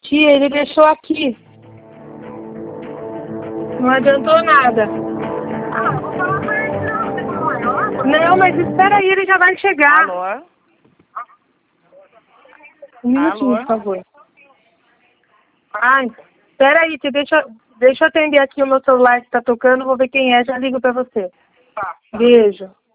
Tia, ele deixou aqui. Não adiantou nada. Ah, eu vou falar pra ele, não, tem problema. Não, mas espera aí, ele já vai chegar. Alô? Um minutinho, Alô? por favor. Ai, espera aí, tia, deixa eu atender aqui o meu celular que tá tocando, vou ver quem é, já ligo pra você. Tá. Beijo.